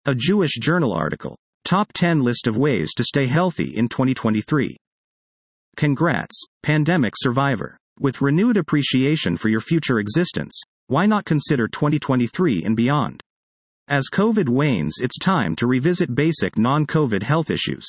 A Jewish Journal article. Top 10 list of ways to stay healthy in 2023. Congrats, pandemic survivor. With renewed appreciation for your future existence, why not consider 2023 and beyond? As COVID wanes, it's time to revisit basic non-COVID health issues.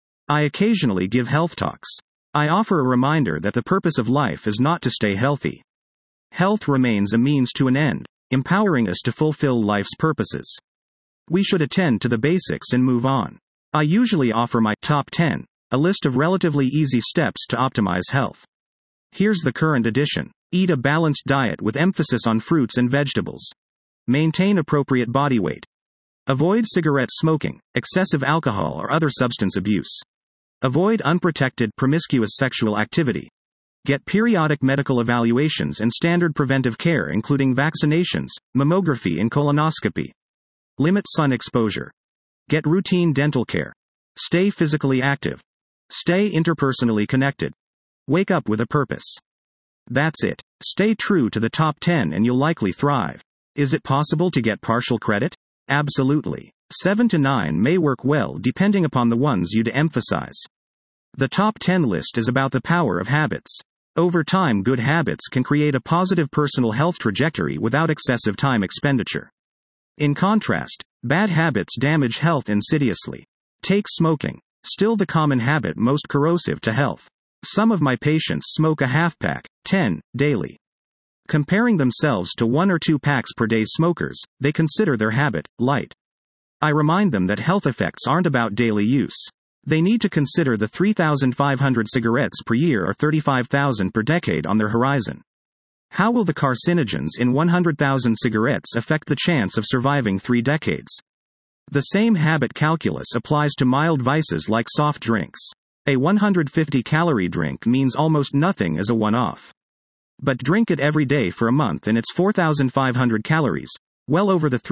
I occasionally give health talks. I offer a reminder that the purpose of life is not to stay healthy. Health remains a means to an end, empowering us to fulfill life's purposes. We should attend to the basics and move on. I usually offer my top 10, a list of relatively easy steps to optimize health. Here's the current edition. Eat a balanced diet with emphasis on fruits and vegetables. Maintain appropriate body weight. Avoid cigarette smoking, excessive alcohol or other substance abuse. Avoid unprotected, promiscuous sexual activity. Get periodic medical evaluations and standard preventive care including vaccinations, mammography and colonoscopy. Limit sun exposure. Get routine dental care. Stay physically active. Stay interpersonally connected. Wake up with a purpose. That's it. Stay true to the top 10 and you'll likely thrive. Is it possible to get partial credit? Absolutely. 7 to 9 may work well depending upon the ones you to emphasize. The top 10 list is about the power of habits. Over time, good habits can create a positive personal health trajectory without excessive time expenditure. In contrast, bad habits damage health insidiously. Take smoking. Still the common habit most corrosive to health. Some of my patients smoke a half pack, 10, daily. Comparing themselves to 1 or 2 packs per day smokers, they consider their habit light. I remind them that health effects aren't about daily use. They need to consider the 3,500 cigarettes per year or 35,000 per decade on their horizon. How will the carcinogens in 100,000 cigarettes affect the chance of surviving 3 decades? The same habit calculus applies to mild vices like soft drinks. A 150-calorie drink means almost nothing as a one-off. But drink it every day for a month and it's 4,500 calories, well over the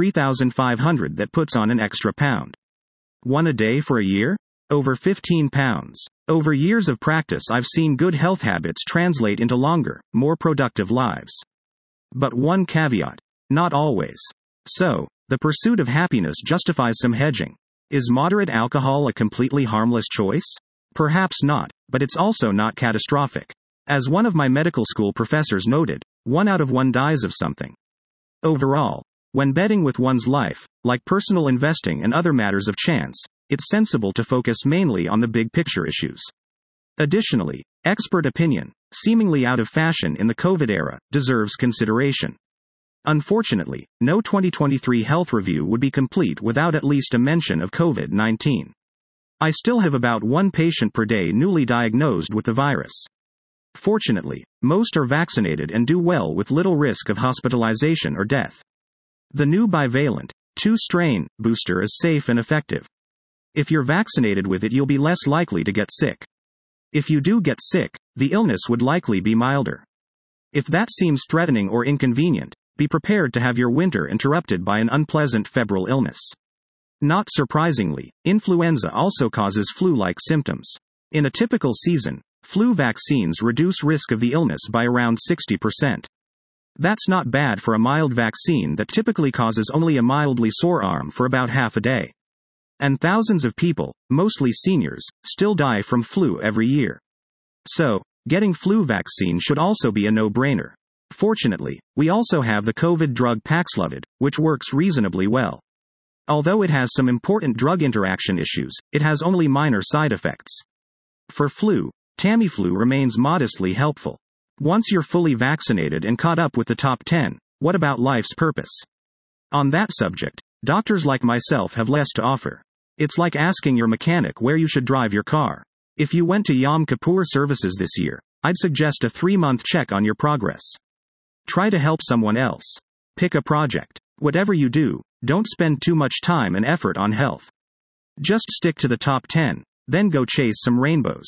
3,500 that puts on an extra pound. 1 a day for a year? Over 15 pounds. Over years of practice, I've seen good health habits translate into longer, more productive lives. But one caveat: not always. So, the pursuit of happiness justifies some hedging. Is moderate alcohol a completely harmless choice? Perhaps not, but it's also not catastrophic. As one of my medical school professors noted, 1 out of 1 dies of something. Overall, when betting with one's life, like personal investing and other matters of chance, it's sensible to focus mainly on the big picture issues. Additionally, expert opinion, seemingly out of fashion in the COVID era, deserves consideration. Unfortunately, no 2023 health review would be complete without at least a mention of COVID-19. I still have about 1 patient per day newly diagnosed with the virus. Fortunately, most are vaccinated and do well with little risk of hospitalization or death. The new bivalent, 2-strain, booster is safe and effective. If you're vaccinated with it, you'll be less likely to get sick. If you do get sick, the illness would likely be milder. If that seems threatening or inconvenient, be prepared to have your winter interrupted by an unpleasant febrile illness. Not surprisingly, influenza also causes flu-like symptoms. In a typical season, flu vaccines reduce risk of the illness by around 60%. That's not bad for a mild vaccine that typically causes only a mildly sore arm for about half a day. And thousands of people, mostly seniors, still die from flu every year. So, getting flu vaccine should also be a no-brainer. Fortunately, we also have the COVID drug Paxlovid, which works reasonably well. Although it has some important drug interaction issues, it has only minor side effects. For flu, Tamiflu remains modestly helpful. Once you're fully vaccinated and caught up with the top 10, what about life's purpose? On that subject, doctors like myself have less to offer. It's like asking your mechanic where you should drive your car. If you went to Yom Kippur services this year, I'd suggest a 3-month check on your progress. Try to help someone else. Pick a project. Whatever you do, don't spend too much time and effort on health. Just stick to the top 10, then go chase some rainbows.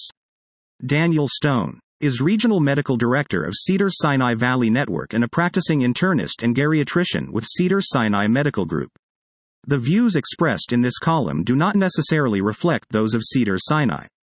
Daniel Stone is Regional Medical Director of Cedars-Sinai Valley Network and a practicing internist and geriatrician with Cedars-Sinai Medical Group. The views expressed in this column do not necessarily reflect those of Cedars-Sinai.